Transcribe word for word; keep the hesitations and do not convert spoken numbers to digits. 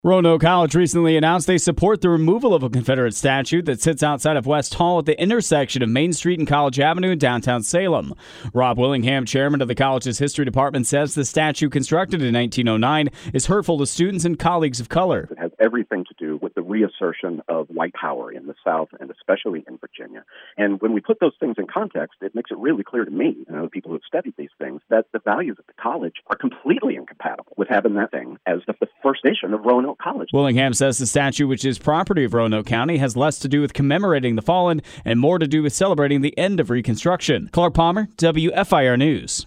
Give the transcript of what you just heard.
Roanoke College recently announced they support the removal of a Confederate statue that sits outside of West Hall at the intersection of Main Street and College Avenue in downtown Salem. Rob Willingham, chairman of the college's history department, says the statue, constructed in nineteen oh nine, is hurtful to students and colleagues of color. It has everything to do with the reassertion of white power in the South and especially in Virginia. And when we put those things in context, it makes it really clear to me, you know, the people who have studied these things, that the values of the college are completely incompatible with having that thing as the, the first nation of Roanoke College. Willingham says the statue, which is property of Roanoke County, has less to do with commemorating the fallen and more to do with celebrating the end of Reconstruction. Clark Palmer, W F I R News.